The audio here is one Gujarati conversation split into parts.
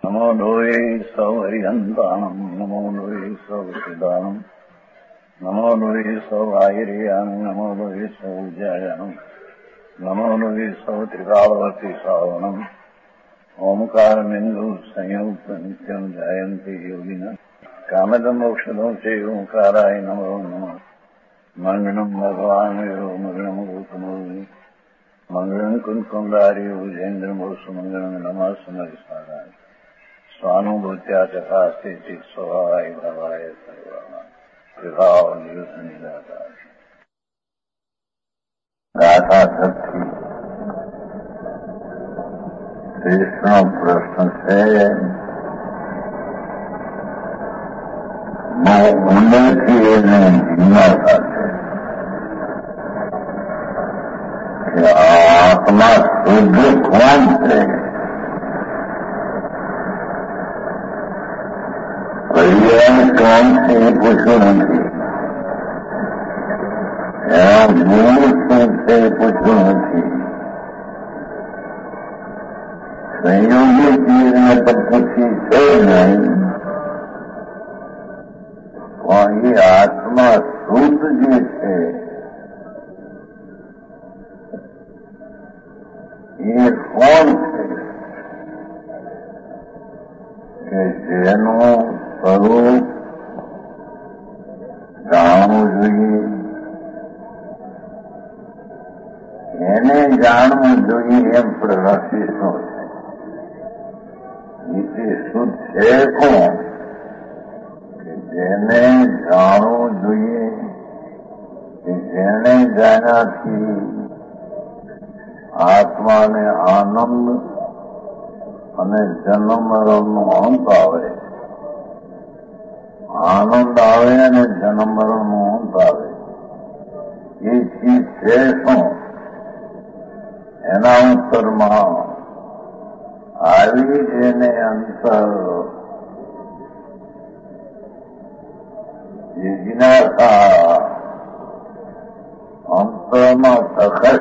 नमो लोये सौहरिहन्ताणम् नमो लोये सौचिदानम् नमो लोये सौभागिर्यानम् नमो लोये सौजायानम् नमो लोये सौत्रिकालवती सावनम् ओंकारमिन्दु संयुक्त नित्यम् जायन्ति योगिनः कामदम् मोक्षदम् च ओंकाराय नमो नमः मङ्गलम् भगवान् विरो मङ्गलम् गौतमोऽग्नि मङ्गलम् कुन्कुण्डारि भुजेन्द्रमोसु मङ्गलम् नमः समरिसाराय स्वानुभूत्या चकास्ते चित् स्वभावाय भवाय सर्वाणाम् विभाव नियुक्त निराकार गाथा सत्य कृष्ण प्रश्न से मैं उन्नत की जीना चाहते आत्मा शुद्ध कौन से पर्याय कौन से पूछो नहीं मूल से पूछो नहीं संयोगी चीज में तो पूछी है नहीं वही आत्मा शुद्ध जी से ये कौन છે કે જેનું સ્વરૂપ જાણવું જોઈએ એને જાણવું જોઈએ એમ પ્રશ્ન છે એ શુદ્ધ છે કોણ કે જેને જાણવું જોઈએ કે જેને જાણ્યાથી आत्मा ने आनंद અને જન્મ મરણનો અંત આવે આનંદ આવે અને જન્મ મરણનો અંત આવે એ ચીજ છે શું એના ઉત્તરમાં આવી જેને અંતર જિજ્ઞાસા અંતરમાં સખત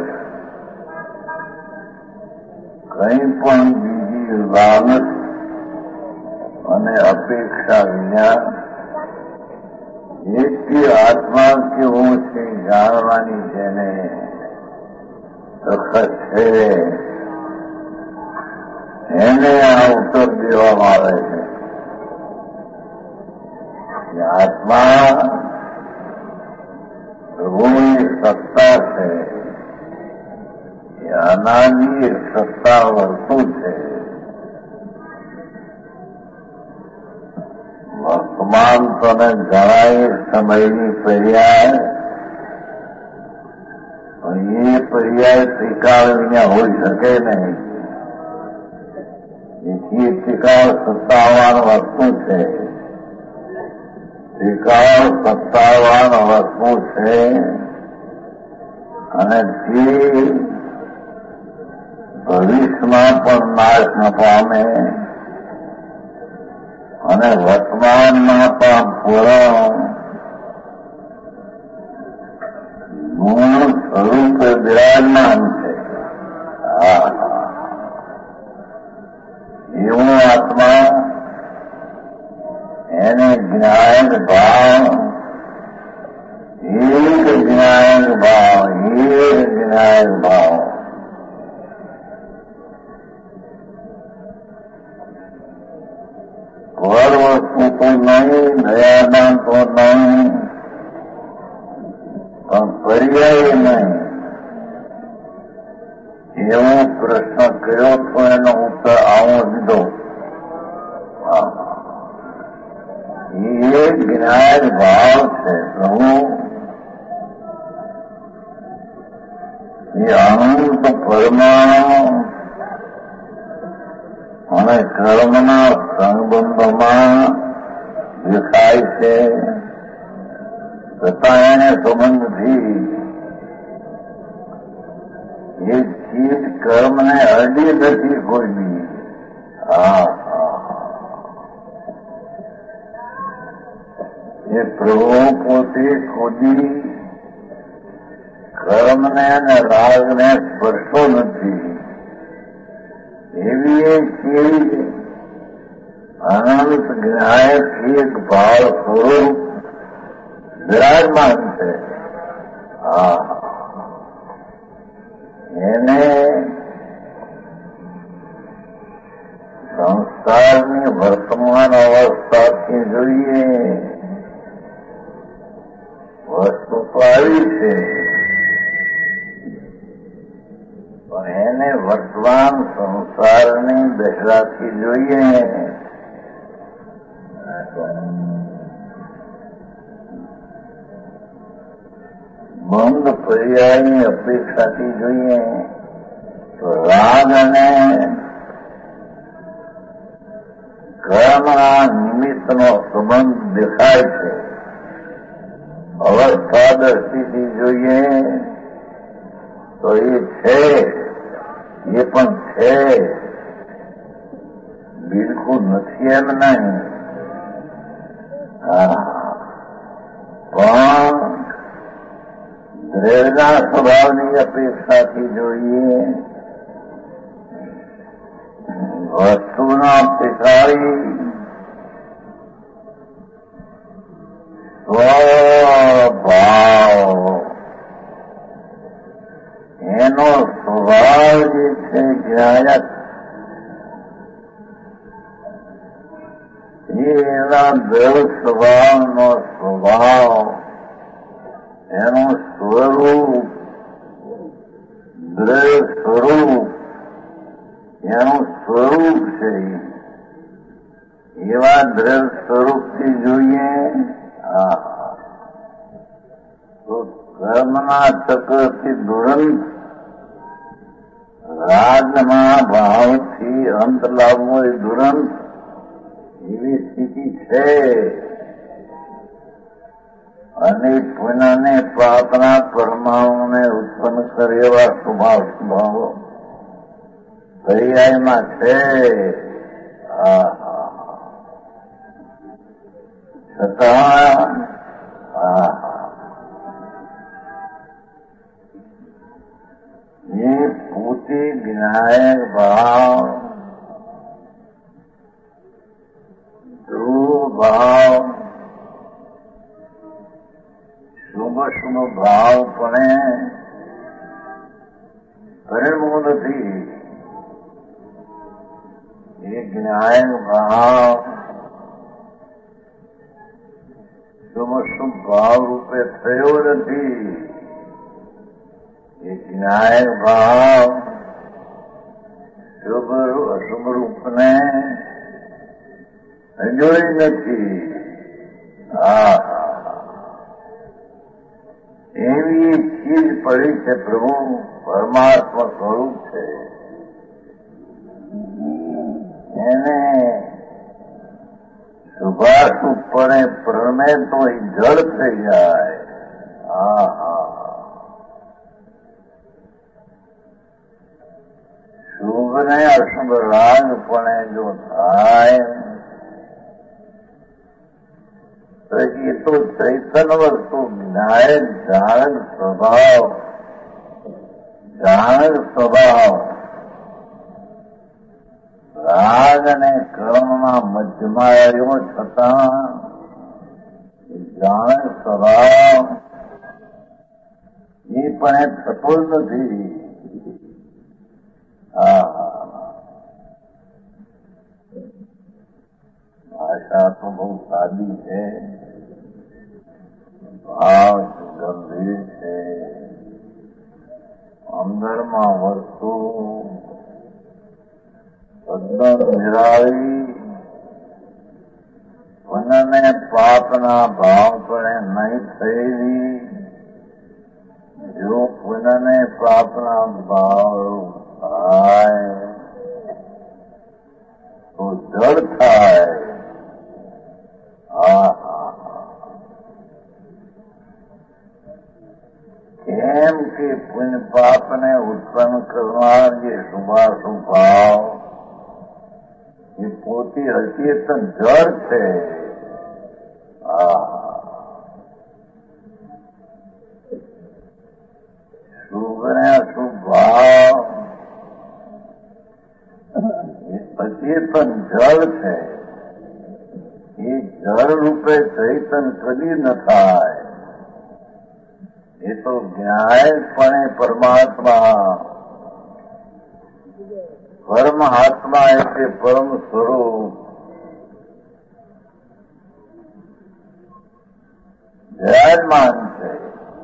કઈ પણ બીજી લાલચ અને અપેક્ષા વિના એકથી આત્મા કેવો છે જાણવાની જેને સખત છે એને આ ઉત્તર દેવામાં આવે છે કે આત્મા પ્રભુની સત્તા છે અનાદિ સત્તા વર્તું છે વર્તમાન તને જણાય સમયની પર્યાય એ પર્યાય ત્રિકાળ વિના હોઈ શકે નહીં એથી ત્રિકાળ સત્તાવાન વસ્તુ છે ત્રિકાળ સત્તાવાન વસ્તુ છે અને તે ભવિષ્યમાં પણ નાશ ન પામે અને વર્તમાનમાં પણ પૂર્ણ ગુણ સ્વરૂપે બિરાજમાન છે એવું આત્મા એને જ્ઞાન ભાવ એક જ્ઞાન ભાવ પર વસ્તુ તો નહીં દયાદાન તો નહીં પણ પર્યાય નહીં એવો પ્રશ્ન કર્યો તો એનો ઉત્તર આવો દીધો એ જ્ઞાન ભાવ છે પ્રભુ એ અનંત પરમાણુ અને કર્મના સંબંધોમાં દેખાય છે છતાં એને સંબંધથી એ ચીજ કર્મને અડી નથી કોઈ બી એ પ્રભુ પોતે ખુદી કર્મને અને રાગને સ્પર્શો નથી એવી એક ચીજ અનંત જ્ઞાયક એક ભાવ સ્વરૂપ વિરાજમાન છે. એને સંસારની વર્તમાન અવસ્થાથી જોઈએ. વસ્તુ તો આવી છે, પણ એને વર્તમાન સંસારની દશાથી જોઈએ. બંધ પર્યાયની અપેક્ષાથી જોઈએ તો રાગ અને કર્મના નિમિત્તનો સંબંધ દેખાય છે. અવસ્થા દ્રષ્ટિથી જોઈએ તો એ છે, એ પણ છે, બિલકુલ નથી એમ નહીં. પણ દ્રવ્યના સ્વભાવની અપેક્ષાથી જોઈએ વસ્તુના પિતાળી સ્વભાવ એનો સ્વભાવ જે છે જ્ઞાયક એના દ્રવ સ્વભાવનો સ્વભાવ એનું સ્વરૂપ દ્રવ સ્વરૂપ એનું સ્વરૂપ છે. એવા દ્રવ સ્વરૂપથી જોઈએ તો કર્મના ચક્રથી દુરંત રાગના ભાવથી અંત લાવવો એ દુરંત એવી સ્થિતિ છે. અને પુનઃને પાપના પરમાણુને ઉત્પન્ન કરે એવા સ્વભાવો પર્યાયમાં છે. છતાં એ પોતે જ્ઞાયક ભાવ ધ્રુવ ભાવ શુભ ભાવ પણ પરિણમું નથી. એ જ્ઞાયક ભાવ શુભ ભાવ રૂપે થયો નથી. એ જ્ઞાયક ભાવ અશુભ રૂપને સંજોડી નથી. એવી ચીજ પડી છે. પ્રભુ પરમાત્મા સ્વરૂપ છે. એને શુભાશુભપણે પ્રમે તો એ જળ થઈ જાય. શુભ ને અશુભ રાગપણે જો થાય તો એ તો ચૈતન વસ્તુ જ્ઞાયક જાણક સ્વભાવ રાગ અને કર્મમાં મધ્યમાં આવ્યો છતાં જાણક સ્વભાવ એ પણ થતો જ નથી. ભાષા તો બહુ સાદી છે, ભાવ ગંભીર છે. અંદરમાં વસ્તુ તદ્દન નિરાળી પુનઃને પાપના ભાવ પણ નહીં થયેલી. જો પુનઃને પાપના ભાવ થાય તો જળ થાય. કેમ કે પુણ્ય પાપને ઉત્પન્ન કરનાર જે શુભાશુભ ભાવ એ પોતે અચેતન જળ છે. શુભ ને અશુભ ભાવ એ અચેતન જળ છે. જળ રૂપે ચૈતન કદી ન થાય. એ તો ન્યાયપણે પરમાત્મા, પરમાત્મા એટલે પરમ સ્વરૂપ વિરાજમાન છે.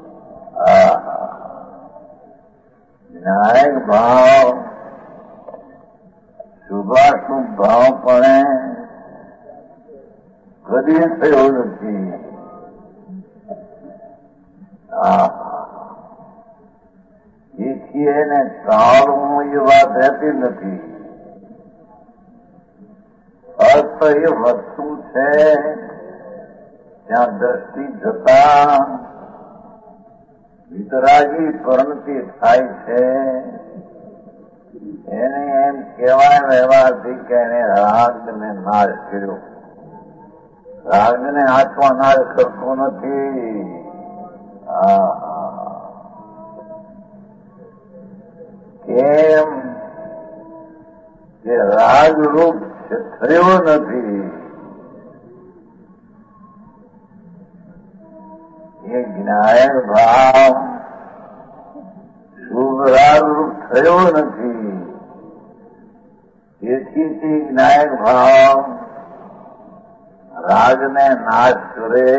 ન્યાયક ભાવ, શુભાશુભ ભાવ પણ કદી થયો નથી. એથી એને ટાળવું એ વાત રહેતી નથી. ફક્ત એ વસ્તુ છે ત્યાં દ્રષ્ટિ જતા વિતરાગી પરિણતિ થાય છે. એને એમ કહેવાય વ્યવહારથી કે એને રાગને નાશ કર્યો. રાગને આત્મા નાશ કરતો નથી. કેમ કે રાગરૂપ થયો નથી. એ જ્ઞાયક ભાવ શુભ રાગરૂપ થયો નથી. તેથી તે જ્ઞાયક ભાવ રાગને નાશ કરે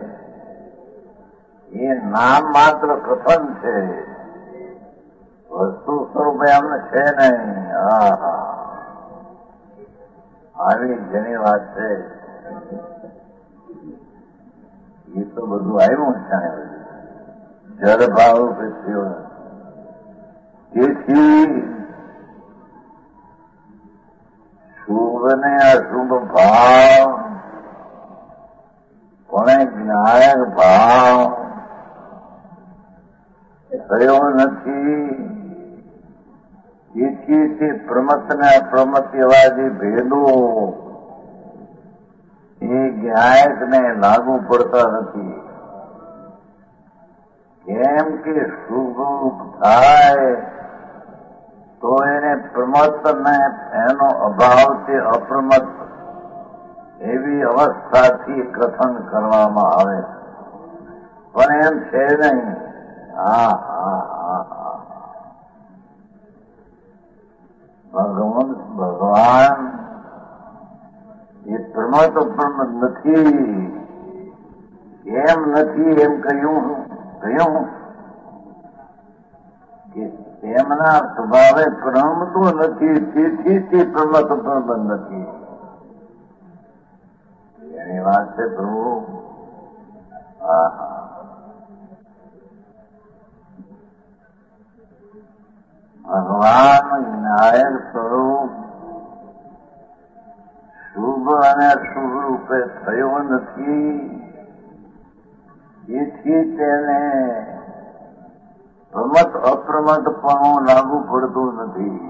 એ નામ માત્ર કથન છે, વસ્તુ સ્વરૂપે એમ છે નહીં. આવી જેની વાત છે એ તો બધું આવ્યું છે જળ ભાવ રૂપે થયો. તેથી શુભ ને અશુભ ભાવ પણ જ્ઞાયક ભાવ થયો નથી. તેથી તે પ્રમત ને અપ્રમત એવા જે ભેદો એ જ્ઞાયક ને લાગુ પડતા નથી. કેમ કે શુભ થાય તો એને પ્રમત ને એનો અભાવ તે અપ્રમત એવી અવસ્થાથી કથન કરવામાં આવે, પણ એમ છે નહીં. ભગવાન એ પ્રમત અપ્રમત નથી. એમ નથી એમ કહ્યું કે તેમના સ્વભાવે પ્રમતું નથી, તેથી તે પ્રમત અપ્રમત નથી. એની વાત છે પ્રભુ. ભગવાન જ્ઞાયક સ્વરૂપ શુભ અને અશુભ રૂપે થયો નથી. તેથી તેને પ્રમત અપ્રમત પણ લાગુ પડતું નથી.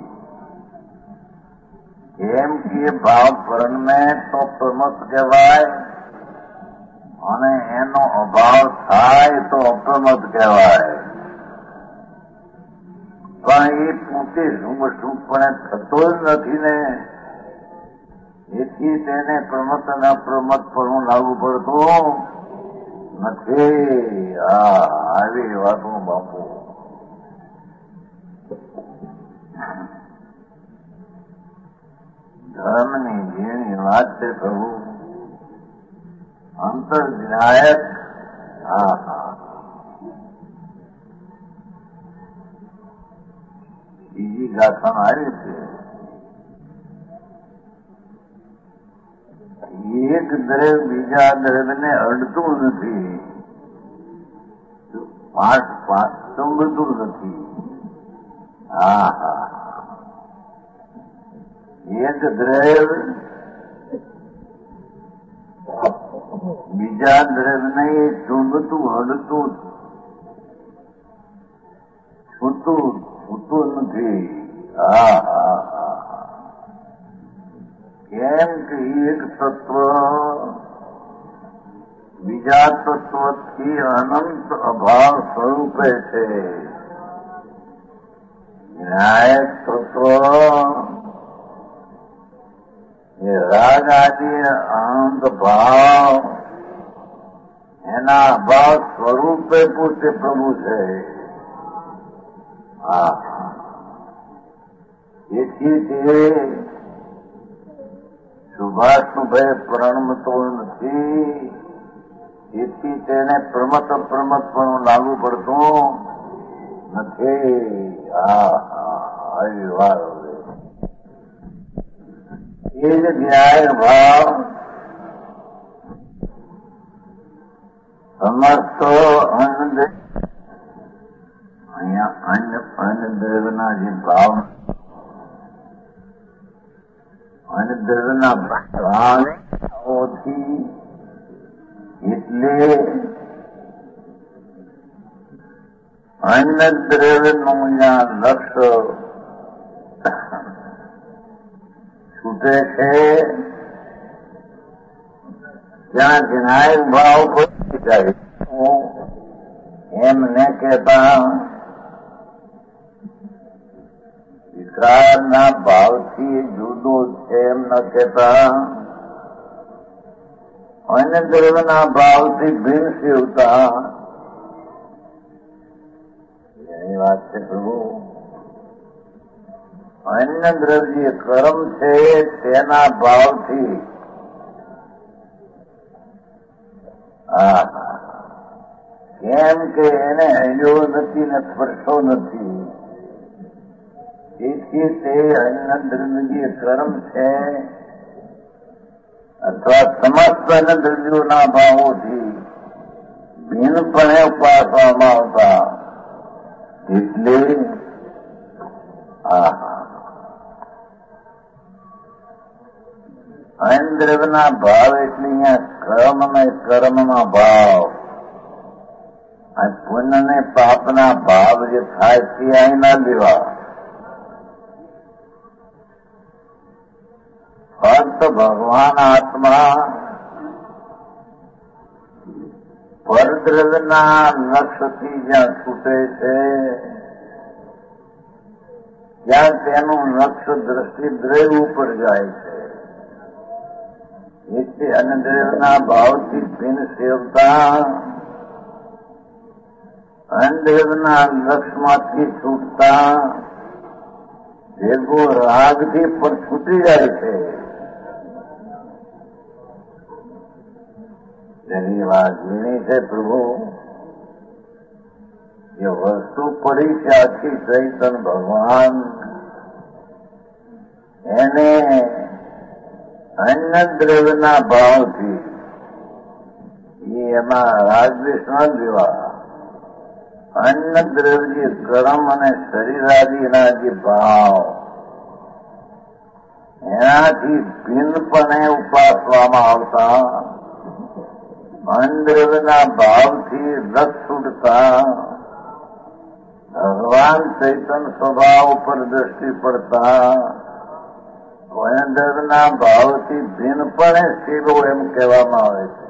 કેમ કે ભાવ પરણમે તો પ્રમત કહેવાય અને એનો અભાવ થાય તો અપ્રમત કહેવાય. પણ એ પોતે શુભપણે થતો જ નથી ને, એથી તેને પ્રમત અને અપ્રમત પણ લાગુ પડતું નથી. આવી વાતો બાપુ ધર્મની જેની વાત છે પ્રભુ. અંતર વિનાયક બીજી ગાથામાં આવી છે. એક દ્રવ્ય બીજા દ્રવ્યને અડતું નથી, ચુંબતું નથી. એક દ્રવ્ય બીજા દ્રવ્યને ચુંબતું, અડતું, છૂતું નથી. કેમ કે એક તત્વ બીજા તત્વથી અનંત અભાવ સ્વરૂપે છે. ન્યાયક તત્વ એ રાગ રાગ આદિ અહંગ ભાવ એના ભાવ સ્વરૂપે પૂછે પ્રભુ છે. તેથી તે શુભાશુભે પ્રણમતો નથી. તેથી તેને પ્રમત પણ લાગુ પડતું નથી. આવી વાત એ જ ન્યાય ભાવ સમસ્તો અહીંયા અન્ય દ્રવ્યના જે ભાવ અન્ય દ્રવ્યના ભાવથી એટલે અન્ય દ્રવ્યનું જ્યાં લક્ષ્ય છૂટે છે ત્યાં વિનાયક ભાવ પડી જાય. એમને કહેતા વિકારના ભાવથી જુદો છે એમ ન કહેતા અન્ય દ્રવ્યના ભાવથી ભિન્ન સેવતા એની વાત છે પ્રભુ. અન્ય દ્રવ્ય કર્મ છે તેના ભાવથી કેમ કે એને હૈયો નથી ને સ્પર્શો નથી. તેથી તે અન્ય દ્રવ્ય કર્મ છે અથવા સમસ્ત અન્ય દ્રવ્યોના ભાવોથી ભિન્નપણે ઉપાસવામાં આવતા. એટલે અન્ય દ્રવ્યના ભાવ એટલે અહીંયા કર્મના ભાવ અને પુણ્ય ને પાપના ભાવ જે થાય તે અહીં ના લેવા. ફક્ત ભગવાન આત્મા પરદ્રવ્યના લક્ષ્યથી જ્યાં છૂટે છે ત્યાં તેનું લક્ષ્ય દ્રષ્ટિ દ્રવ્ય ઉપર જાય છે. એટલે અન્ય દ્રવ્યના ભાવથી ભિન્ન સેવતા અન્ય દ્રવ્યના લક્ષ્યમાંથી છૂટતા ભેગો રાગથી પણ છૂટી જાય છે. તેની વાત એની છે પ્રભુ એ વસ્તુ પડી છે આખી ચૈતન ભગવાન એને અન્ય દ્રવ્યના ભાવથી એમાં રાજદ્વેષ ન દેવા. અન્ય દ્રવ્ય કર્મ અને શરીરાદિના જે ભાવ એનાથી ભિન્નપણે ઉપાસવામાં આવતા અન્ય દ્રવ્યના ભાવથી રસ છૂટતા ભગવાન ચૈતન સ્વભાવ ઉપર દ્રષ્ટિ પડતા અન્ય દ્રવ્યના ભાવથી ભિન્નપણે સેવો એમ કહેવામાં આવે છે.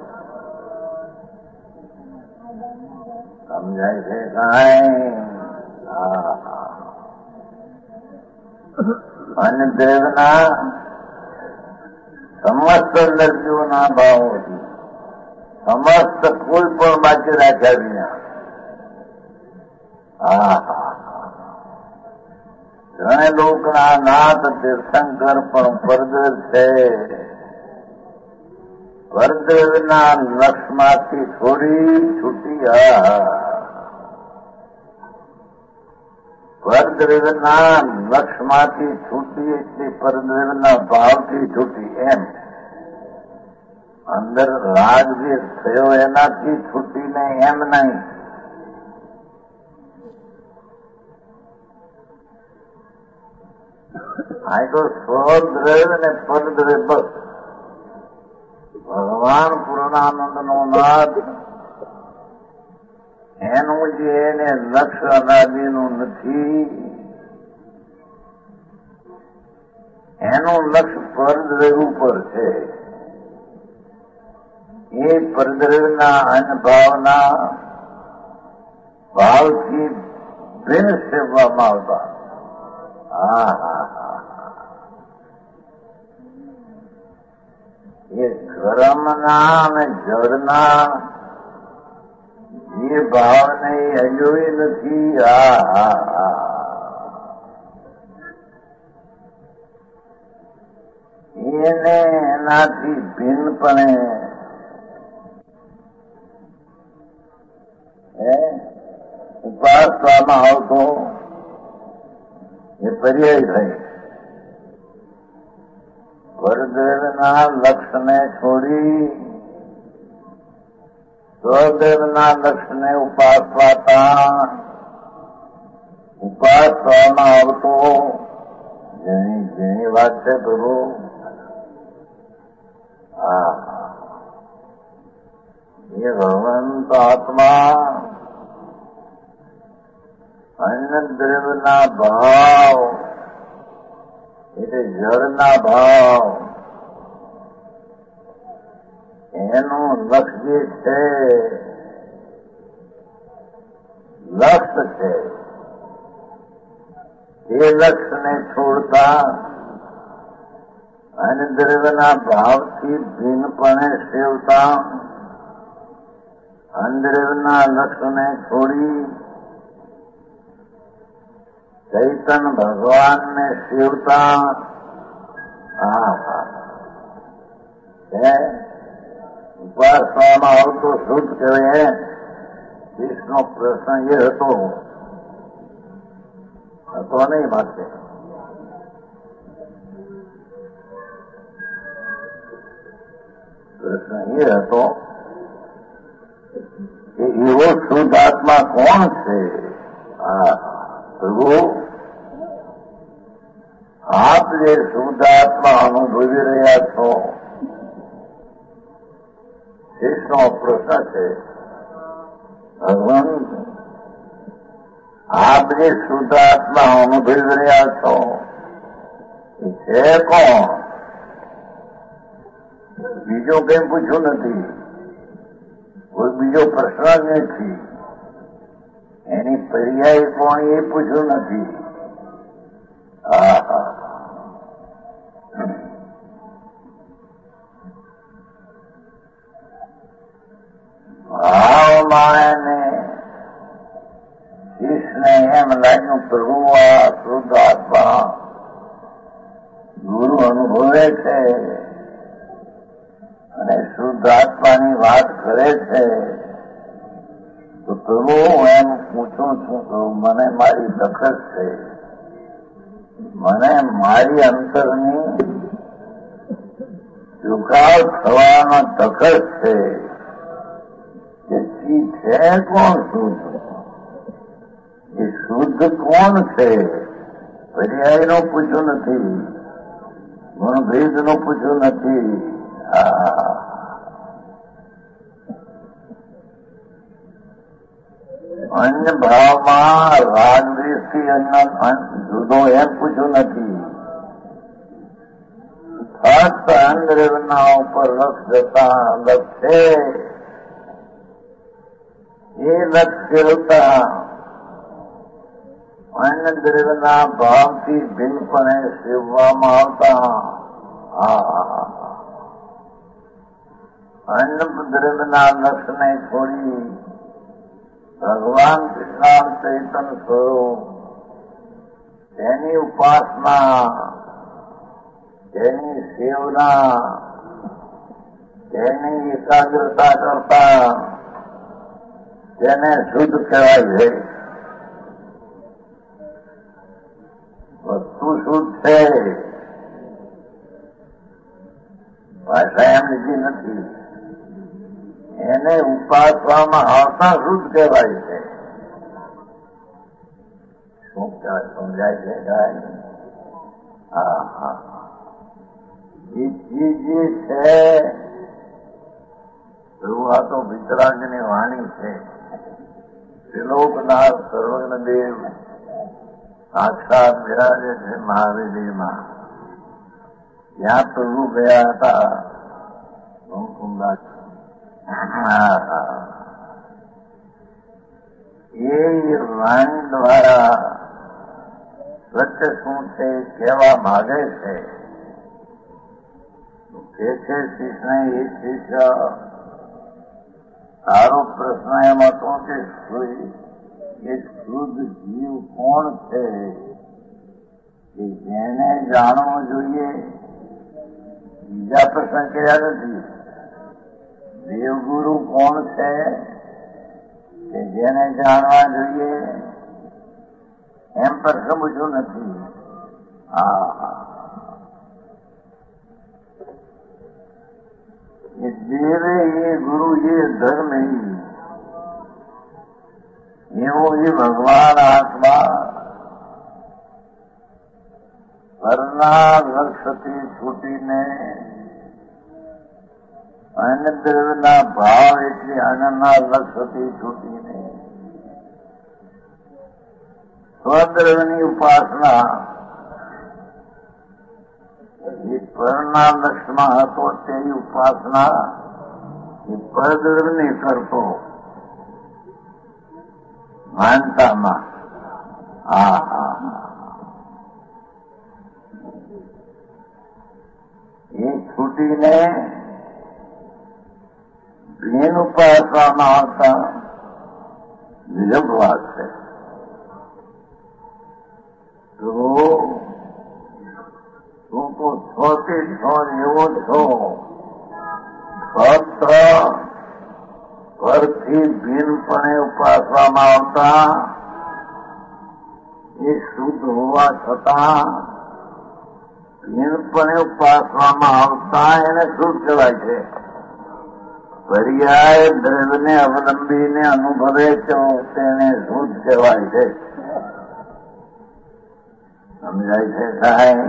સમજાય છે કાંઈ? અન્ય દ્રવ્યના સમસ્ત દ્રવ્યોના ભાવોથી સમસ્ત કોઈ પણ બાકી રાખ્યા વિના ઘણે લોકના નાથ તીર્થંકર પણ પરદ્રવ છે. પરદ્રવના લક્ષમાંથી છૂટી પરદ્રવના લક્ષમાંથી છૂટી એટલે પરદ્રવના ભાવથી છૂટી એમ. અંદર રાગ જે થયો એનાથી છૂટીને એમ નહીં. આ તો સ્વદ્રવ્ય ને પરદ્રવ્ય બસ. ભગવાન પૂર્ણાનંદ નો નાદ એનું જે એને લક્ષ્ય અનાદિનું નથી એનું લક્ષ્ય પરદ્રવ્ય ઉપર છે. એ પરદ્રવ્યના અનુભાવના ભાવથી ભિન્ન સેવવામાં આવતા. એ કર્મના અને જળના જે ભાવને અજોય નથી. એને એનાથી ભિન્નપણે ઉપાસવામાં આવતો એ પર્યાય થાય. પરદેવના લક્ષ્યને છોડી સ્વદેવના લક્ષ્યને ઉપાસવામાં આવતો જેની વાત છે પ્રભુ. એ ભગવંત આત્મા અન્ય દ્રવ્યના ભાવ એટલે જળના ભાવ એનું લક્ષ્ય છે, લક્ષ્ય છે. એ લક્ષ્યને છોડતા અને દ્રવ્યના ભાવથી ભિન્નપણે સેવતા, અંદ્રવ્યના લક્ષ્યને છોડી ચૈતન્ય ભગવાનને સેવતા ઉપાસવામાં આવતો શુદ્ધ કહેવાય. દેશનો પ્રશ્ન એ હતો નહીં માટે પ્રશ્ન એ હતો કે એવો શુદ્ધ આત્મા કોણ છે? પ્રભુ, આપ જે શુદ્ધ આત્મા અનુભવી રહ્યા છો, શેષનો પ્રશ્ન છે. ભગવાન, આપ જે શુદ્ધ આત્મા અનુભવી રહ્યા છો એ છે કોણ? બીજો કંઈ પૂછ્યું નથી, કોઈ બીજો પ્રશ્ન જ નથી. એની પર્યાય કોણ એ પૂછ્યું નથી. ભાવમાં એને શિષ્યને એમ લાગ્યું પ્રભુ આ શુદ્ધ આત્મા ગુરુ અનુભવે છે અને શુદ્ધ આત્માની વાત કરે છે, તો પ્રભુ હું એમ પૂછું છું કે મને મારી દખલ છે, મને મારી અંતરની ચુકાવ થવાનો દખલ છે. છે કોણ શુદ્ધ? એ શુદ્ધ કોણ છે? પર્યાયનું પૂછ્યું નથી, ગુણભેદનું પૂછ્યું નથી. અન્ય ભાવમાં રાગદ્વેષથી અન્ય જુદો એમ પૂછ્યું નથી. ફક્ત અંદ્રવના ઉપર લક્ષ જતા લક્ષે એ લક્ષ્યતા અન્ય દ્રવ્યના ભાવથી ભિન્નપણે સેવવામાં આવતા અન્ય દ્રવ્યના લક્ષ્યને છોડી ભગવાન કૃષ્ણ ચૈતન્ય સ્વરૂપ તેની ઉપાસના, તેની સેવના, તેની એકાગ્રતા કરતા તેને શુદ્ધ કહેવાય છે. વસ્તુ શુદ્ધ છે, ભાષા એમ લીધી નથી. એને ઉપાસવામાં આવતા શુદ્ધ કહેવાય છે. શું કહેવાય સમજાય છે? એ ચીજ જે છે આ તો વિતરાગની વાણી છે. ત્રિલોકનાથ સર્વજ્ઞદેવ સાક્ષાત બિરાજે છે મહાવીરમાં. ત્યાં પ્રભુ ગયા હતા એ વાણી દ્વારા સત્ય શું છે કહેવા માંગે છે. કે છે શિષ્ય એ શિષ્ય તારો પ્રશ્ન એમ હતો કે એ શુદ્ધ જીવ કોણ છે કે જેને જાણવું જોઈએ. બીજા પ્રશ્ન કર્યા નથી. દેવગુરુ કોણ છે કે જેને જાણવા જોઈએ એમ પ્રશ્ન પૂછ્યો નથી. એ દેવ એ ગુરુ એ ધર્મ એવો એ ભગવાન આત્મા પરના લક્ષ્યથી છૂટીને અન્નદ્રવ્યના ભાવ એટલે અન્નના લક્ષ્યથી છૂટીને સ્વદ્રવ્યની ઉપાસના એ પરના લક્ષ્યમાં હતો તે ઉપાસના એ પરદ્રવ્યની કરતો માનતામાં. એ છૂટીને પ્રેમ ઉપાસવામાં આવતા વિજબ વાત છે. તો તું તો છોથી છો એવો છો. પત્ર પરથી ભીનપણે ઉપાસવામાં આવતા એ શુદ્ધ હોવા છતાં ભીનપણે ઉપાસવામાં આવતા એને શુદ્ધ કહેવાય છે. પર્યાય દ્રવ્યને અવલંબીને અનુભવે તો તેને શુદ્ધ કહેવાય છે. સમજાય છે સાહેબ?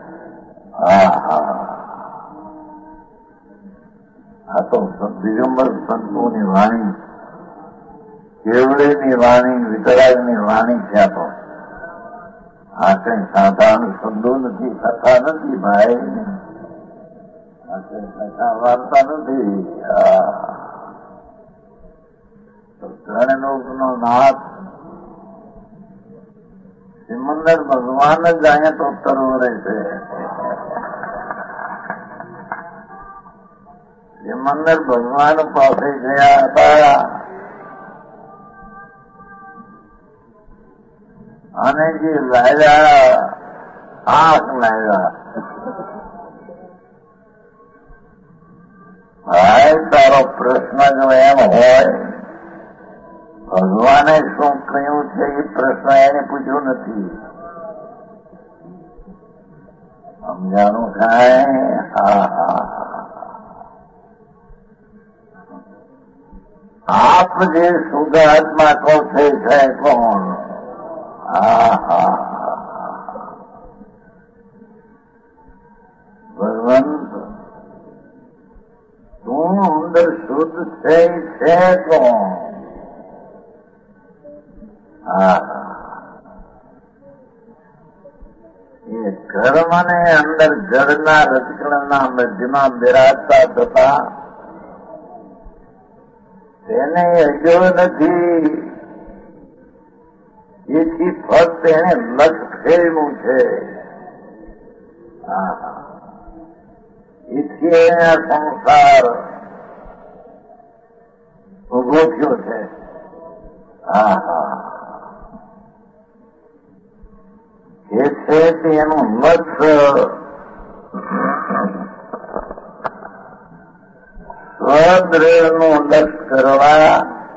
આ તો દિગંબર સંતોની વાણી, કેવડેની વાણી, વિતરાગની વાણી છે. આ તો આ કઈ સાધારણ શબ્દો નથી, કથા નથી ભાઈ. આ કઈ કથા વાર્તા નથી. ત્રણ લોકનો નાથ સિમંદર ભગવાન જ અહીંયા તો તરવરે છે. સિમંદર ભગવાન પાસે ગયા હતા અને જે લાવ્યા આંખ લાવ્યા. ભાઈ તારો પ્રશ્ન જો એમ હોય, ભગવાને શું કહ્યું છે એ પ્રશ્ન એને પૂછ્યો નથી. સમજાણું થાય? આપ જે શુદ્ધ આત્મા કહો છે કોણ? ભગવંત તું અંદર શુદ્ધ છે કોણ? એ કર્મને અંદર જળના રજકણના મધ્યમાં બિરાજતા થતા તેને અજ્ઞો નથી. એથી ફક્ત એને લક્ષ ફેરવું છે. એથી એને સંસાર ઉભો થયો છે. એ છે તે એનું લક્ષ્ય સ્વદ્રવ્યનું લક્ષ્ય કરવા,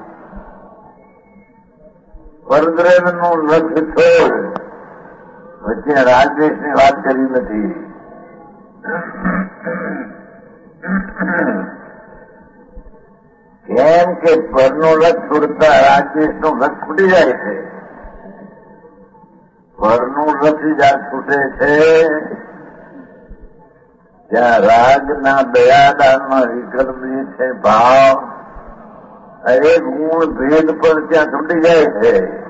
પરદ્રવ્યનું લક્ષ્ય છોડ. વચ્ચે રાજદેશની વાત કરી નથી. કેમ કે પરનું લક્ષ્ય છોડતા રાજદેશનું લક્ષ્ય છૂટી જાય છે. પરનું લક્ષ્ય જ્યાં છૂટે છે ત્યાં રાગના દયાદાનનો વિકલ્પ જે છે ભાવ, હરેક ગુણ ભેદ પર ત્યાં છૂટી જાય છે.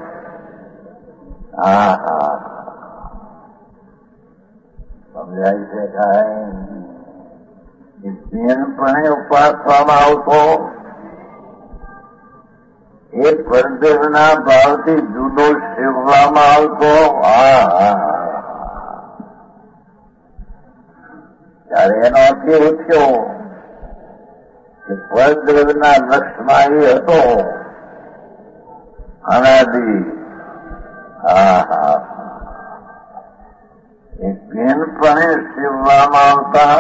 સમજાય છે કાંઈ? બેનપણે ઉપાસવામાં આવતો એ પરદેવના ભાવથી જુદો સેવવામાં આવતો. ત્યારે એનો અર્થ એવો થયો કે પરદ્રવ્યના લક્ષમાં એ હતો અનાદિ. એ બેનપણે સેવવામાં આવતા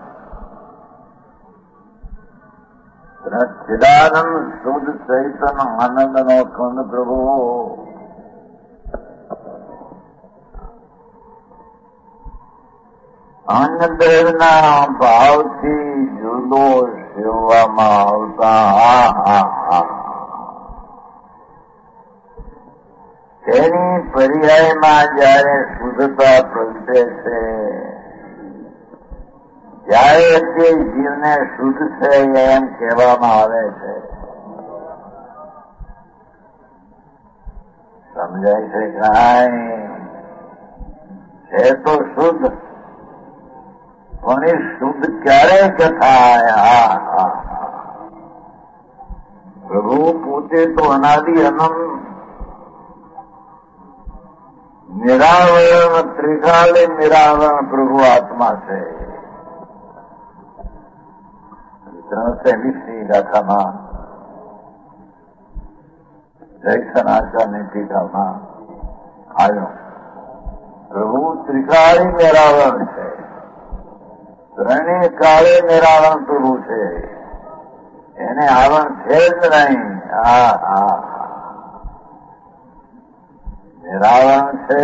સચ્ચિદાનંદ શુદ્ધ ચૈતન્ય આનંદનો ખંડ પ્રભુ અન્નદેવના ભાવથી જુદો સેવવામાં આવતા તેની પર્યાયમાં જયારે શુદ્ધતા પ્રગટે છે, ત્યારે તે જીવને શુદ્ધ છે એમ કહેવામાં આવે છે. સમજાય છે? કાંઈ છે તો શુદ્ધ, પણ એ શુદ્ધ ક્યારે થાય? પ્રભુ પોતે તો અનાદિ અનંત નિરાવરણ ત્રિકાલે નિરાવરણ પ્રભુ આત્મા છે. 320ની ગાથામાં જયસનાચાર્યની ટીકામાં આવ્યો, પ્રભુ ત્રિકાળી નિરાવરણ છે, ત્રણેય કાળે નિરાવરણ પ્રભુ છે, એને આવરણ છે જ નહીં. નિરાવરણ છે,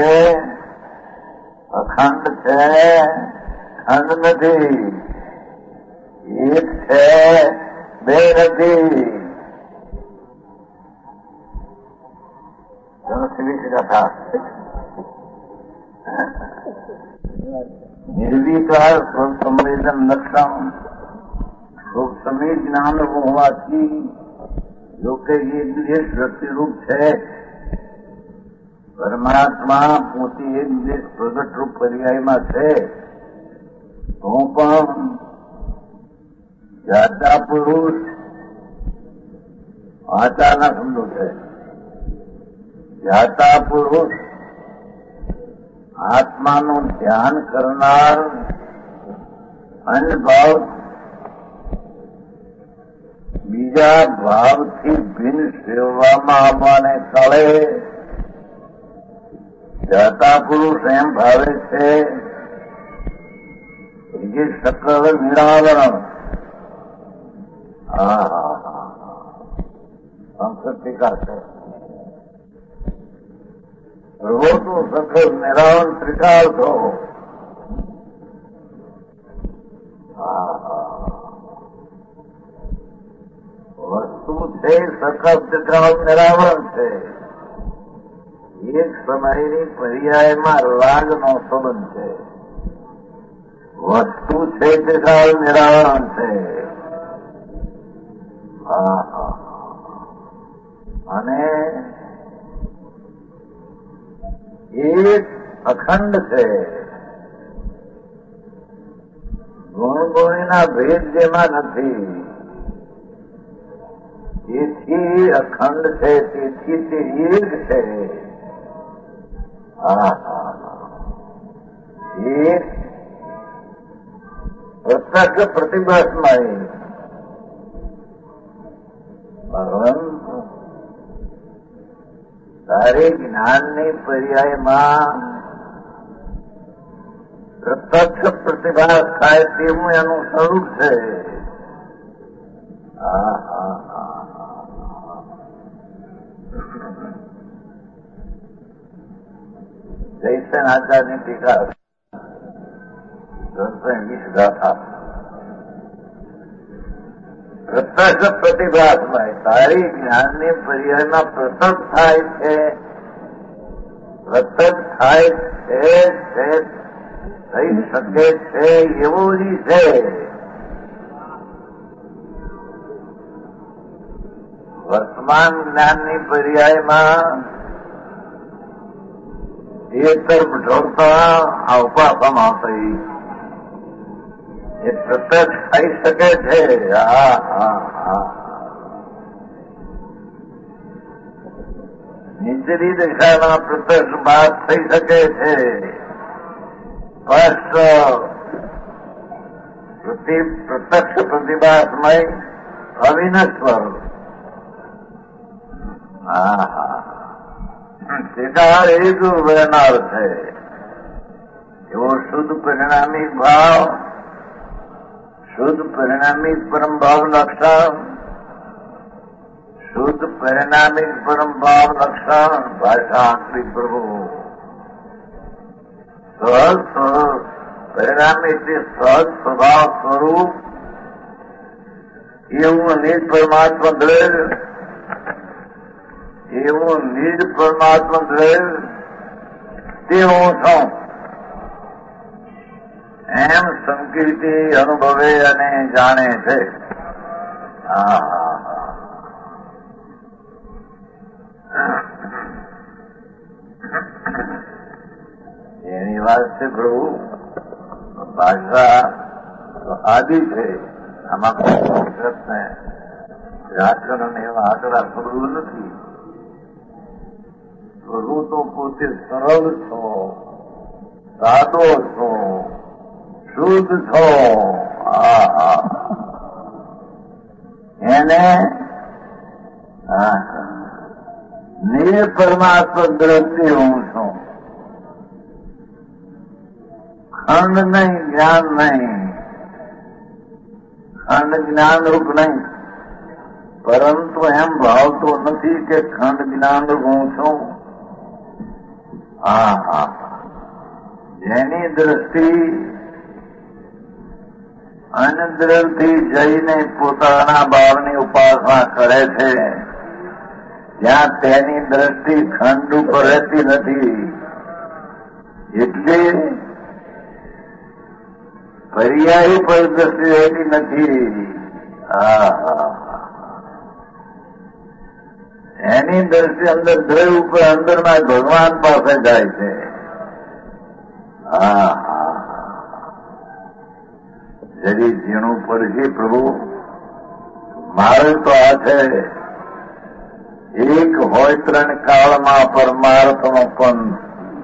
અખંડ છે, ખંડ નથી, એક છે, બે નથી. નિર્વિકાર સ્વસંવેદન લક્ષણ સૂક્ષ્મી જ્ઞાન હોવાથી જો કે એક દેશ વ્યક્તિરૂપ છે, પરમાત્મા પોતે એક દેશ પ્રગટ રૂપ પર્યાયમાં છે, તો પણ જાતા પુરુષ વાચાના શબ્દો છે. જાતા પુરુષ આત્માનું ધ્યાન કરનાર અન્ય ભાવ બીજા ભાવથી ભિન્ન સેવવામાં આવવાને કાળે જાતા પુરુષ એમ ભાવે છે જે સકળ નિરાવરણ. સંસ્કૃતિકા છે પ્રભુ તો સકળ નિરાવરણ ત્રિકાળ થો. વસ્તુ છે સકળ ત્રિકાળ નિરાવરણ છે. એક સમયની પર્યાયમાં રાગનો સંબંધ છે. વસ્તુ છે ત્રિકાળ નિરાવરણ છે. અને એક અખંડ છે. ગુણગુણીના ભેદ જેમાં નથી, તેથી અખંડ છે, તેથી તે એક છે. એક પ્રત્યક્ષ પ્રતિભાસમાં પરંતુ તારે જ્ઞાનની પર્યાયમાં પ્રત્યક્ષ પ્રતિભાસ થાય તેવું એનું સ્વરૂપ છે. જયસન આચાર્યની ટીકા 320 ગાથા. પ્રત્યક્ષ પ્રતિભાસમાં તારી જ્ઞાનની પર્યાયમાં પ્રત્યક્ષ થાય છે, પ્રત્યક્ષ થાય છે, થઈ શકે છે એવું જ છે. વર્તમાન જ્ઞાનની પર્યાયમાં એ તરફ ઢોળતા આ ઉપાસના થઈ એ પ્રત્યક્ષ થઈ શકે છે. નીચલી દિશામાં પ્રત્યક્ષ બાદ થઈ શકે છે. સ્પષ્ટ પ્રત્યક્ષ પ્રતિભાસમય અવિનશ્વર. સિદ્ધાર એ જ ઉભરનાર છે. એવો શુદ્ધ પરિણામી ભાવ, શુદ્ધ પરિણામી પરમ ભાવ લક્ષણ, શુદ્ધ પરિણામી પરમ ભાવ લક્ષણ ભાષા આંકડી પ્રભુ સહજ પરિણામી સહજ સ્વભાવ સ્વરૂપ એવું નિજ પરમાત્મા દ્રવ્ય, એવું નિજ પરમાત્મા દ્રવ્ય તે હું છું એમ સંકીર્તિ અનુભવે અને જાણે છે. એની વાત છે પ્રભુ. ભાષા આદિ છે. આમાં વ્યાકરણ એવા આંકડા પ્રભુ નથી. પ્રભુ તો પોતે સરળ છો, સાદો છો, શુદ્ધ છો. એને નિજ પરમાત્મા દ્રષ્ટિ હું છું. ખંડ નહીં, જ્ઞાન નહીં. ખંડ જ્ઞાન રૂપ નહીં, પરંતુ એમ ભાવતો નથી કે ખંડ જ્ઞાન રૂપ હું છું. જેની દ્રષ્ટિ અનદ્રવથી જઈને પોતાના ભાવની ઉપાસના કરે છે, ત્યાં તેની દ્રષ્ટિ ખંડ ઉપર રહેતી નથી. એટલે પર્યાયી પર દ્રષ્ટિ રહેતી નથી. એની દ્રષ્ટિ અંદર દ્રવ્ય ઉપર અંદરના ભગવાન પાસે જાય છે. જરી ઝીણું પડશે પ્રભુ. મારે તો આ છે એક હોય ત્રણ કાળમાં પરમાર્થનો પંથ.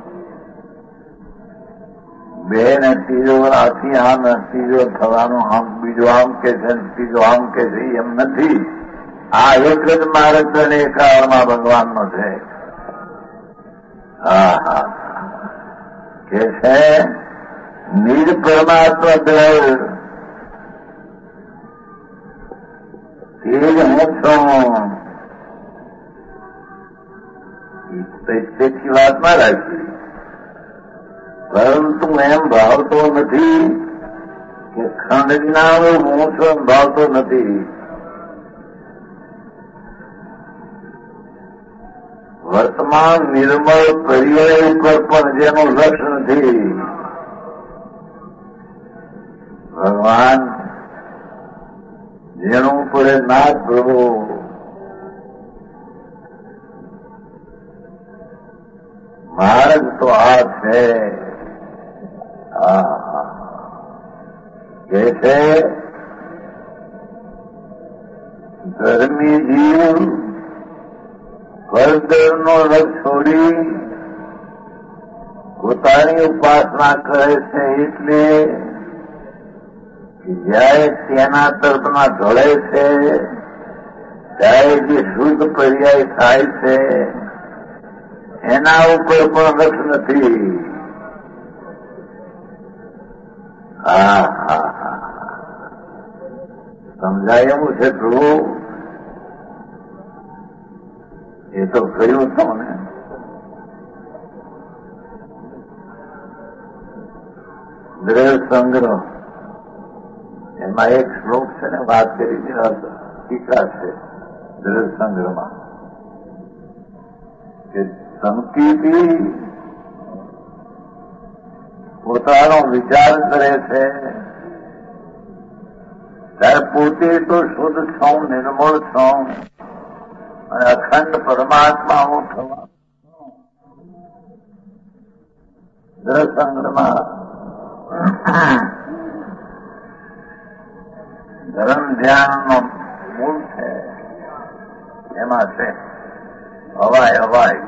બે ને ત્રીજો આથી આમ ત્રીજો થવાનું આમ, બીજો આમ કે છે, ત્રીજો આમ કે છે, એમ નથી. આ એક જ માર્ગ છે ને એ કાળમાં ભગવાનનો છે. કે છે નિજ પરમાત્મા દ્રવ્ય તે જ હું છું. તેની વાતમાં રાખી, પરંતુ એમ ભાવતો નથી કે ખંડ જ્ઞાન હું છું એમ ભાવતો નથી. વર્તમાન નિર્મળ પર્યાય ઉપર પણ જેનું લક્ષ નથી. ભગવાન જેનું પડે ના પ્રભુ. માર્ગ તો આ છે. કે છે ધર્મી જીવ પરદેવનો રથ છોડી પોતાની ઉપાસના કરે છે. એટલે જયારે તેના તરફના ઢળે છે ત્યારે જે શુદ્ધ પર્યાય થાય છે એના ઉપર પણ રસ નથી. સમજાય એવું છે પ્રભુ. એ તો કહ્યું હતું ને. દ્રવ્ય સંગ્રહ એમાં એક શ્લોક છે ને, વાત કરી ટીકા છે દ્રવ્ય સંગ્રહમાં, કે સંકીર્તિ પોતાનો વિચાર કરે છે ત્યારે પોતે તો શુદ્ધ છું, નિર્મળ છું અને અખંડ પરમાત્મા હું થવા. દ્રસંગ્રહમાં ધર્મ ધ્યાનનો મૂળ છે. એમાં છે હવાય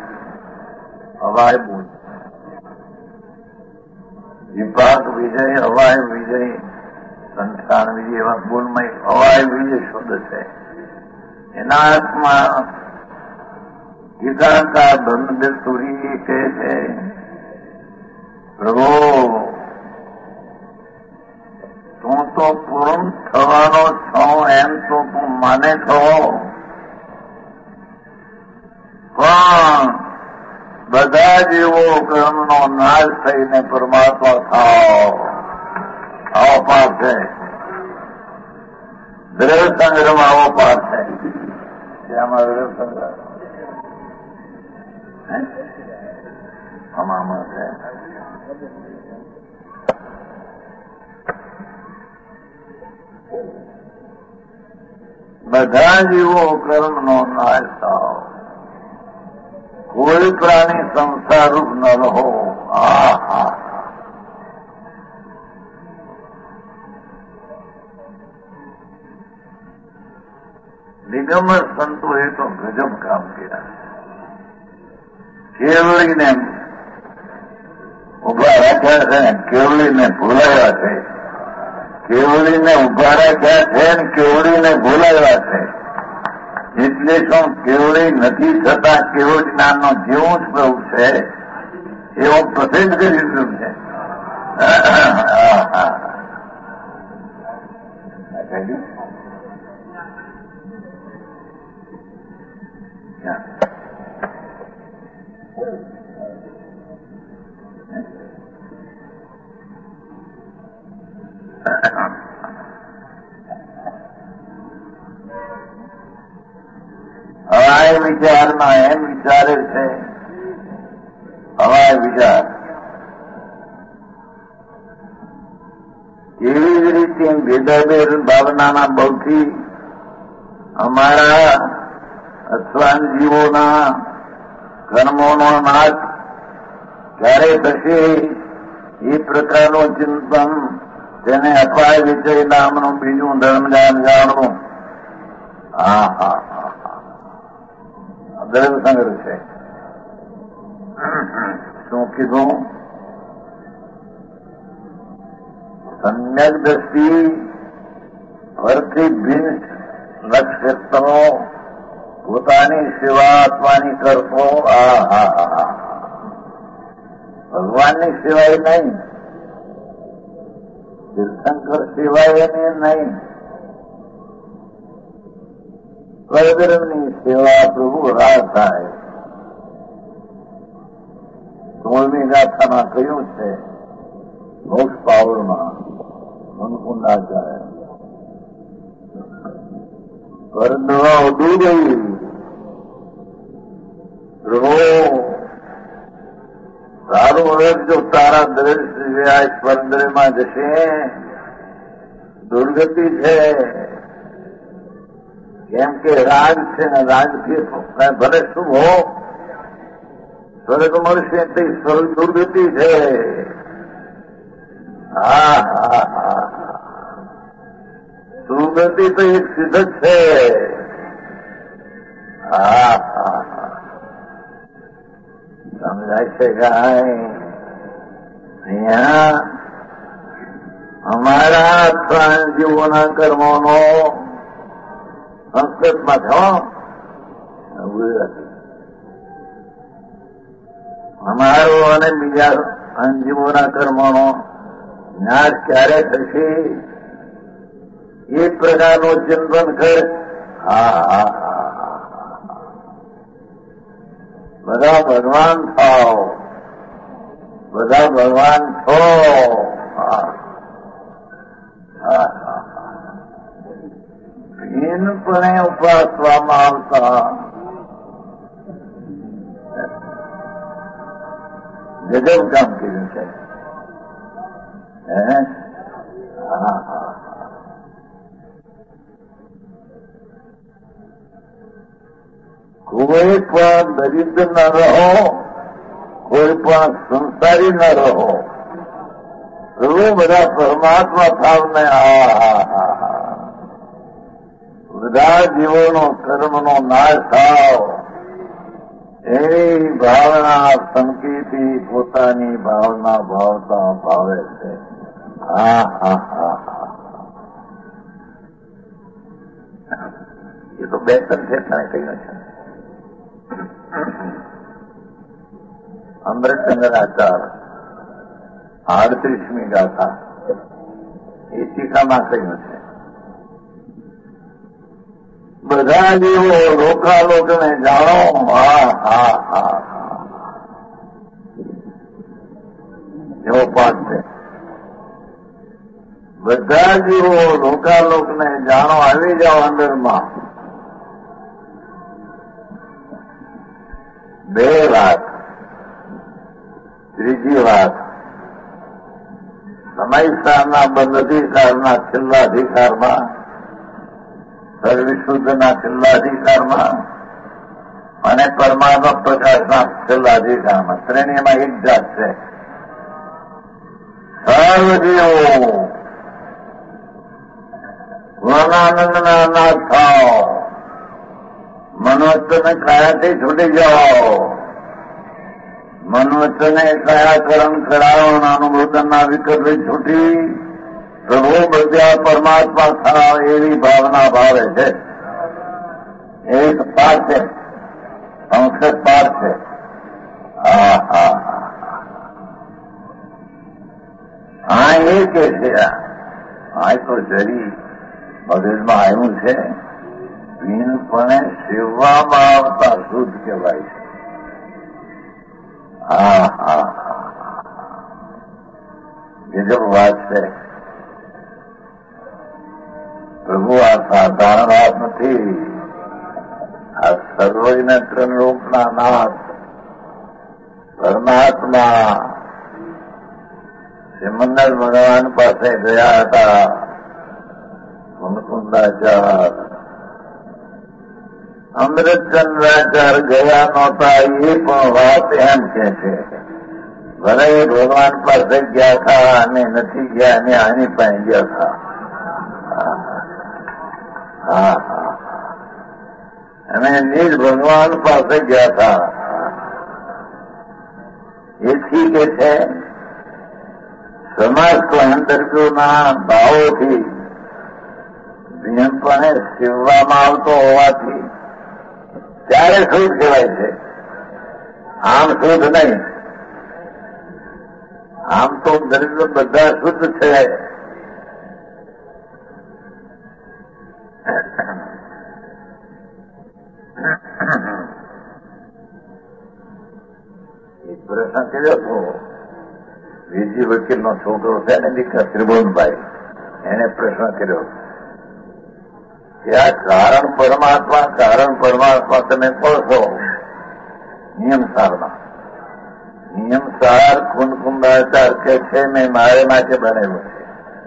મૂળ, વિપાક વિજય, હવાય વિજય, સંસાર બીજી એવા ગુણમય હવાય બીજે શુદ્ધ છે. એના હાથમાં ગીતાકાર બ્રહ્મદેવસુરી કહે છે, પ્રભુ તું તો પૂર્ણ થવાનો છો એમ તો તું માને છો, પણ બધા જીવો કર્મનો નાશ થઈને પરમાત્મા થાવ આવો પાર છે. દ્રવ્ય સંગ્રહમાં આવો પાર છે. આમાં દ્રવ્ય સંગ્રહ આમાં છે. બધા જીવો કર્મનો નાશ થાવ, કોઈ પ્રાણી સંસારરૂપ ન રહો. આહા દિગંબર સંતોએ તો ગજબ કામ કર્યા. કેવળીને ઉભા રાખ્યા છે ને કેવળીને ભૂલાવ્યા છે. કેવળીને ઉભા રાખ્યા છે ને કેવળીને ભૂલાવ્યા છે. એટલે શું કેવળી નથી છતાં કેવળ જ્ઞાનનો જેવું જ પ્રભુ છે એવો પ્રસિદ્ધ કરી દીધું છે. હવાય વિચારમાં એમ વિચારે છે, હવાય વિચાર એવી જ રીતે ભેદાભેદ ભાવનાના બળથી અમારા અથવા જીવોના કર્મોનો નાશ ક્યારે થશે એ પ્રકારનું ચિંતન, તેને અપાય વિષય નામનું બીજું ધર્મજાન જાણવું. દ્રવ્ય સંગ્રહ છે. શું કીધું? સમ્યક દ્રષ્ટિ પરથી ભિન્ન નક્ષત્રો પોતાની સેવા આત્માની કરતો. ભગવાનની સિવાય નહીં, તીર્થંકર સિવાય એની નહીં, પરબ્રહ્મની સેવા પ્રભુ રાહ થાય. 16મી ગાથામાં કહ્યું છે મોક્ષ પાવરમાં મનકુંડાચાર્ય પરદવા ઉડી ગઈ. પ્રભુ તારું વ્રત જો તારા દ્રશ્ય સ્પર્ધમાં જશે દુર્ગતિ છે. કેમ કે રાગ છે ને રાગથી ભલે શુભ હો સ્વર્ગ મળશે તે સ્વર્ગ દુર્ગતિ છે. દુર્ગતિ તો એક સિદ્ધ જ છે. સમજાય છે અહીંયા અમારા ત્રણ જીવોના કર્મોનો સંસ્કૃતમાં છો ગુજરાતી અમારો અને બીજા જીવોના કર્મોનો નાશ ક્યારે થશે એ પ્રકારનું ચિંતન કરે. બધા ભગવાન થાવ, બધા ભગવાન છો. હીનપણે ઉપાસવામાં આવતા ગજબ કામ કર્યું છે. કોઈ પણ દરિદ્ર ન રહો, કોઈ પણ સંસારી ન રહો, બધા પરમાત્મા ભાવને બધા જીવોનો કર્મનો નાશ થાવ એવી ભાવના સંકેતી પોતાની ભાવના ભાવતા ભાવે છે. બે ત્રણ ઠેકાણે કહ્યું છે. અમૃતચંદ્રાચાર 38મી ગાથા એ ટીકામાં કહ્યું છે. બધા જીવો લોકાલોકને જાણો. હા હા હા એવો પાઠ છે. બધા જીવો લોકાલોકને જાણો, આવી જાઓ અંદરમાં. બે વાત. ત્રીજી વાત, સમયસારના બંધ અધિકારના છેલ્લા અધિકારમાં, સર્વવિશુદ્ધના છેલ્લા અધિકારમાં અને પરમાત્મા પ્રકાશના છેલ્લા અધિકારમાં શ્રેણીમાં એક જાત છે. સર્વજીવો વર્ણાનંદના નાથ થાઓ, મનોવચને કાયાથી છૂટી જાઓ. મનોવચને કયા કર્મ કરાવવાના અનુમોદનના વિકલ્પે છૂટી પ્રભુ બધા પરમાત્મા થાવ એવી ભાવના ભાવે છે. એક પાઠ છે, સંસ્કૃત પાઠ છે. હા એ કે છે. આ તો જરી મગજમાં આવ્યું છે. ભીનપણે સેવામાં આવતા શુદ્ધ કહેવાય છે. ગજબ વાત છે. પ્રભુ આ સાધારણ વાત નથી. આ સર્વજ્ઞ ત્રિલોકના નાથ પરમાત્મા સિમંદર ભગવાન પાસે ગયા હતા. મુકુંદાચાર અમૃતચંદ્રાચાર ગયા નહોતા એ પણ વાત એમ કે છે. ભલે ભગવાન પાસે ગયા હતા અને નથી ગયા અને આની પાસે ગયા હતા. અને નિજ ભગવાન પાસે ગયા હતા. એથી કે છે સમસ્ત અંતર્ગોના ભાવોથી નિયમપણે સેવવામાં આવતો હોવાથી ત્યારે શુદ્ધ કહેવાય છે. આમ શુદ્ધ નહીં. આમ તો દરિદ્ર બધા શુદ્ધ છે. એક પ્રશ્ન કર્યો હતો. વીરજી વકીલનો છોકરો છે ને દીકરા ત્રિભુવનભાઈ, એને પ્રશ્ન કર્યો કે આ કારણ પરમાત્મા તમે કહો છો નિયમસારમાં. નિયમસાર કુંડકુંડાચાર કે છે મેં મારે માટે બનાવ્યું છે.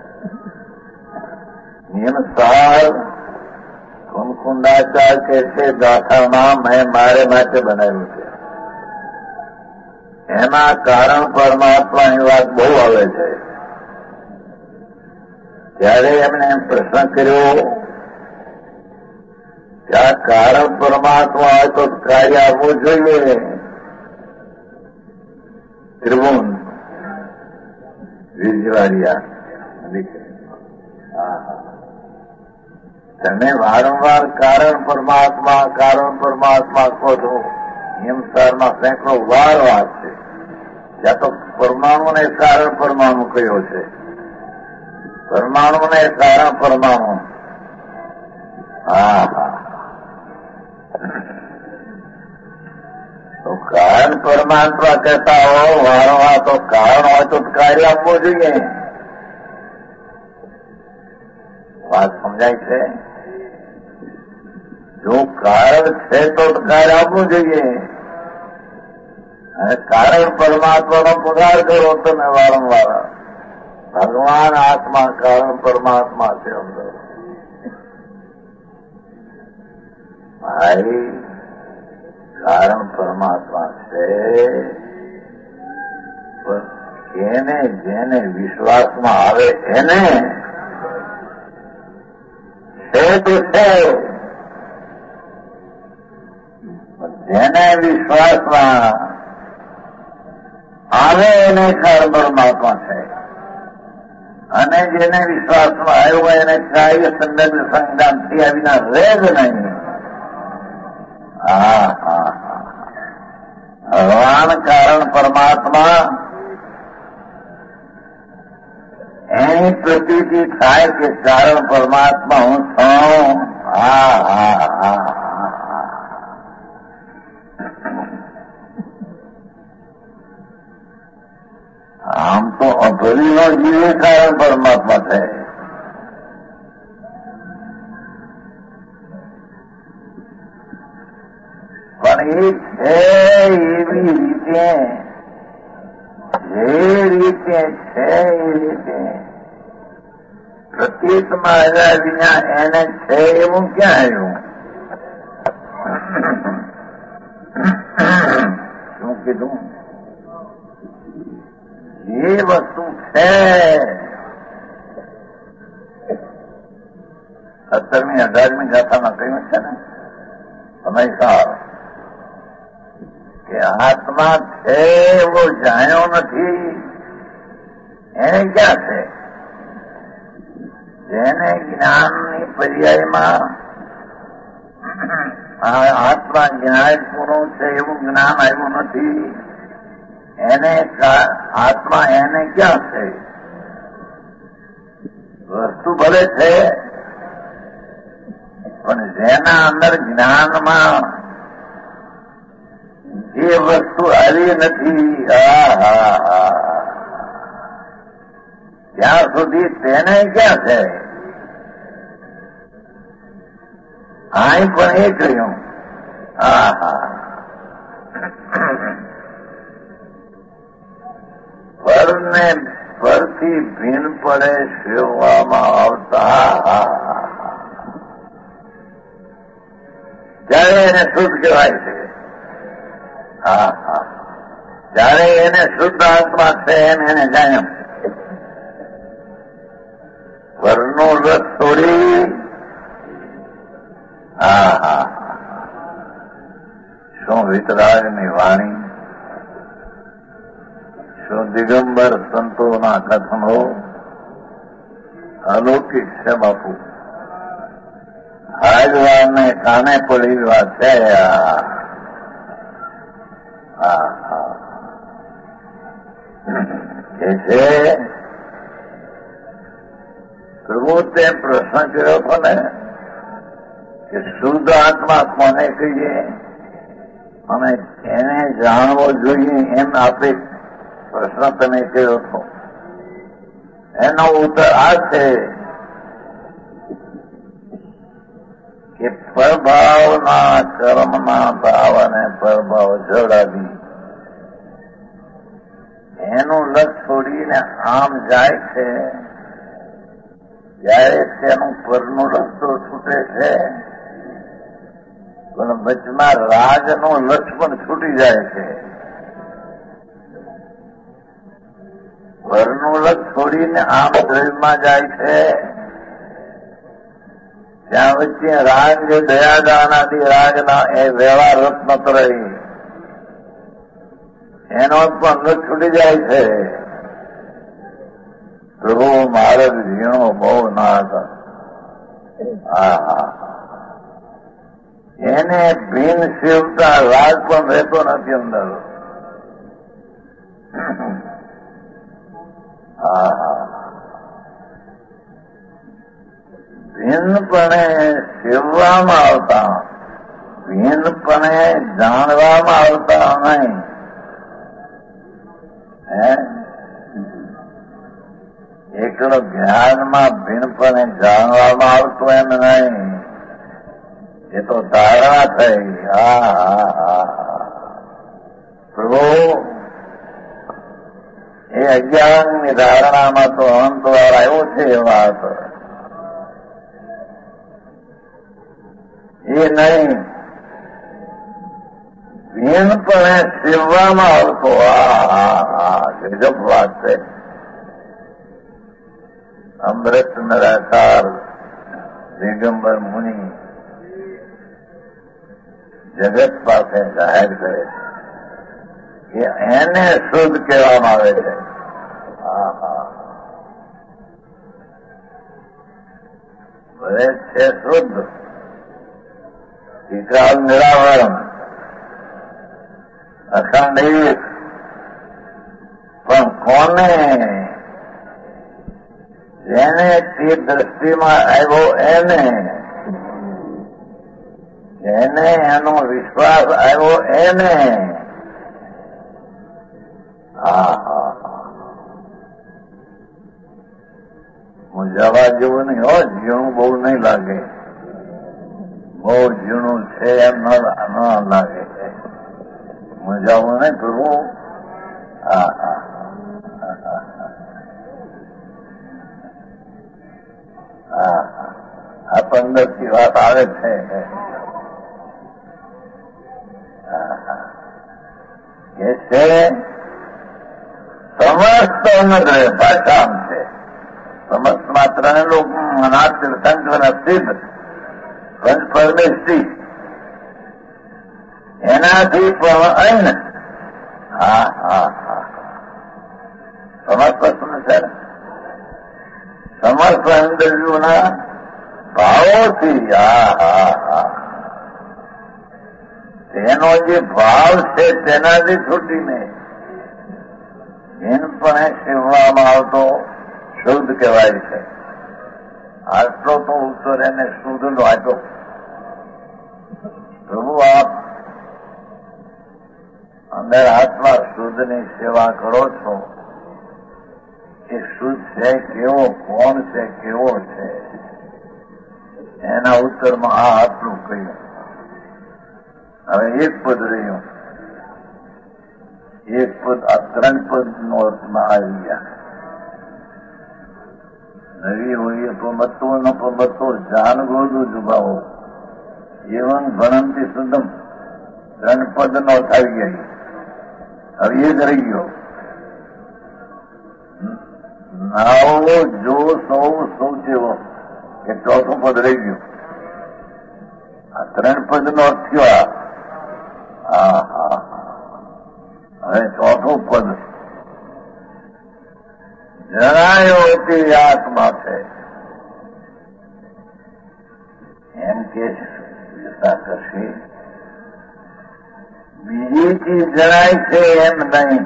નિયમસાર કુંડકુંડાચાર કે છે ગાથામાં મેં મારે માટે બનાવ્યું છે. એમાં કારણ પરમાત્માની વાત બહુ આવે છે. ત્યારે એમણે પ્રશ્ન કર્યો કે આ કારણ પરમાત્મા હોય તો કાર્ય આપવું જોઈએ. ત્રિભુવન વીરજીવાડિયા, તમે વારંવાર કારણ પરમાત્મા કહો છો. નિયમસારમાં સેંકડો વાર વાત છે. ત્યાં તો પરમાણુને કારણ પરમાણુ કયો છે. પરમાણુને કારણ પરમાણુ. તો કારણ પરમાત્મા કહેતા હો વારંવાર તો કારણ હોય તો કાર્ય આપવું જોઈએ. વાત સમજાય છે? જો કારણ છે તો કાર્ય આપવું જોઈએ. અને કારણ પરમાત્માનો પુકાર કરો તમે વારંવાર. ભગવાન આત્મા કારણ પરમાત્મા છે અંદર. ભાઈ કારણ પરમાત્મા છે, પણ જેને વિશ્વાસમાં આવે એને છે તો છે. જેને વિશ્વાસમાં આવે એને કારણ પરમાત્મા છે. અને જેને વિશ્વાસમાં આવ્યો એને કાર્ય સંદર્ભ સંગામથી આવીના રહે જ નહીં. કારણ પરમાત્મા એની પ્રતીતિ થાય કે કારણ પરમાત્મા હું છું. આમ તો અભરીનો જીવે કારણ પરમાત્મા થાય. પણ એ છે એવી રીતે, જે રીતે છે એ રીતે પ્રતીતમાં આવ્યા વિના એને છે એવું ક્યાં આવ્યું? શું કીધું? જે વસ્તુ છે 17મી 18મી ગાથામાં કહ્યું છે ને સમય સાર કે આત્મા છે એવો જાણ્યો નથી એને ક્યાં છે? જેને જ્ઞાનની પર્યાયમાં આત્મા જ્ઞાન પૂરું છે એવું જ્ઞાન આવ્યું નથી એને આત્મા એને ક્યાં છે? વસ્તુ ભલે છે પણ જેના અંદર જ્ઞાનમાં જે વસ્તુ આવી નથી ત્યાં સુધી તેને ક્યાં છે? અહીં પણ એ કહ્યું પરને પરથી ભીન પડે સેવવામાં આવતા ત્યારે એને શુદ્ધ કહેવાય છે. જ્યારે એને શુદ્ધ આત્મા છે એમ એને જાણ્યું. પરનો રસ છોડી શું વિતરાગની વાણી, શું દિગંબર સંતોના કથનો અલૌકિક છે બાપુ. આજવાને કાને પડી વાત છે. એ છે પ્રભુ તે પ્રશ્ન કર્યો હતો ને કે શુદ્ધ આત્મા કોને કહીએ અને એને જાણવો જોઈએ એમ આપણે પ્રશ્ન તમે કર્યો હતો. એનો ઉત્તર આ છે કે પરભાવના કર્મના ભાવ અને પરભાવ જડાવી એનું લક્ષ છોડીને આમ જાય છે ત્યારે તેનું પરનો રસ્તો છૂટે છે પણ વચમાં રાજનું લક્ષ પણ છૂટી જાય છે. પરનું લક્ષ છોડીને આમ દ્રવ્યમાં જાય છે ત્યાં વચ્ચે રાગ જે દયાદાનાથી રાગના એ વ્યવહાર રત્ન રહી એનો પણ લક્ષ છૂટી જાય છે. પ્રભુ મહારાજ ઝીણો બહુ ના હતા. એને ભીન સેવતા રાગ પણ રહેતો નથી અંદર. ભીનપણે સેવવામાં આવતા, ભીનપણે જાણવામાં આવતા નહીં. એકલો જ્ઞાનમાં ભીનપણે જાણવામાં આવતું એમ નહીં. એ તો ધારણા થઈ. પ્રભુ એ અજ્ઞાનની ધારણામાં તો અંત વાર આવ્યો છે એ વાત એ નહીં. ભીનપણે સેવવામાં આવતો ગજબ વાત છે. અમૃત નરાકાર દિગંબર મુનિ જગત પાસે જાહેર કરે છે કે એને શુદ્ધ કહેવામાં આવે છે. ભલે છે શુદ્ધ વિકાલ નિરાવરણ અખંડિત કોને જેને તે દ્રષ્ટિમાં આવ્યો એને, જેને એનો વિશ્વાસ આવ્યો એને. મૂંઝાવા જેવું નહીં હો, ઝીણું બહુ નહીં લાગે, બહુ ઝીણું છે એમ ન લાગે, મૂંઝાવું નહીં કરવું. આ 15 વાત આવે છે. એ છે સમસ્ત અનુગ્રહ ભાષામ છે. સમસ્ત માત્ર ને લોક મનાત તીર્થંકર સિદ્ધ પંચ પરમેશ્વરી એનાથી પણ સમસ્ત શું છે? સમસ્ત ઇન્દ્રિયોના ભાવોથી. તેનો જે ભાવ છે તેનાથી છૂટીને એમ પણ સેવવામાં આવતો શુદ્ધ કહેવાય છે. આટલો તો ઉત્તર એને શુદ્ધ નો આપ્યો. પ્રભુ આપ અંદર આત્મા શુદ્ધની સેવા કરો છો, એ શુદ્ધ છે કેવો, કોણ છે, કેવો છે, એના ઉત્તરમાં આટલું કહ્યું. હવે એક પદ રહ્યું, એક પદ આ 3 પદ નો અર્થમાં આવી ગયા. નવી હોઈએ પમતો ન પમતો જાન ગોદુ જુબાવો એવં ભણંતી સુદમ 3 પદ નો થઈ ગઈ. હવે એ જ રહી ગયો. નાવો જો સૌ જેવો એ 4થું પદ રહી ગયું. આ 3 પદ નો અર્થ થયો. હવે 4થું પદ જણાયો તે આત્મા છે એમ કે કરશે. બીજી ચીજ જણાય છે એમ નહીં.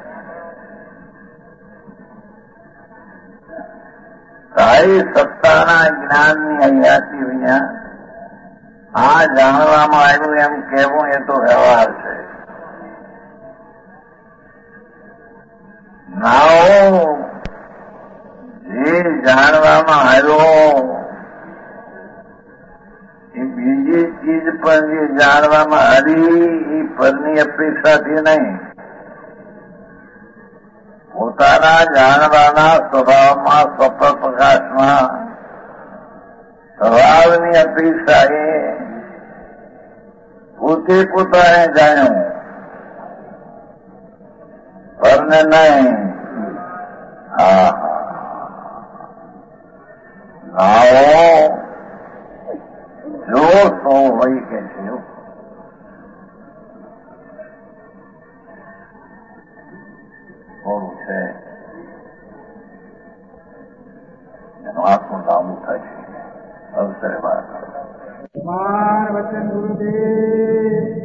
સારી સત્તાના જ્ઞાનની અહીંયાથી વિના આ જાણવામાં આવ્યું એમ કહેવું એ તો વ્યવહાર છે. નાઓ જે જાણવામાં આવ્યો એ બીજી ચીજ પણ જે જાણવામાં આવી એ પરની અપેક્ષાથી નહીં, પોતાના જાણવાના સ્વભાવમાં સ્વપ્રકાશમાં સ્વભાવની અપેક્ષા એ પોતે પોતાને જાણ્યું, પરને નહીં. નાઓ જો સો હોય કે છે થોડું છે એનું આખું લાંબુ થશે. અવસરે વાત વચન ગુરુદેવ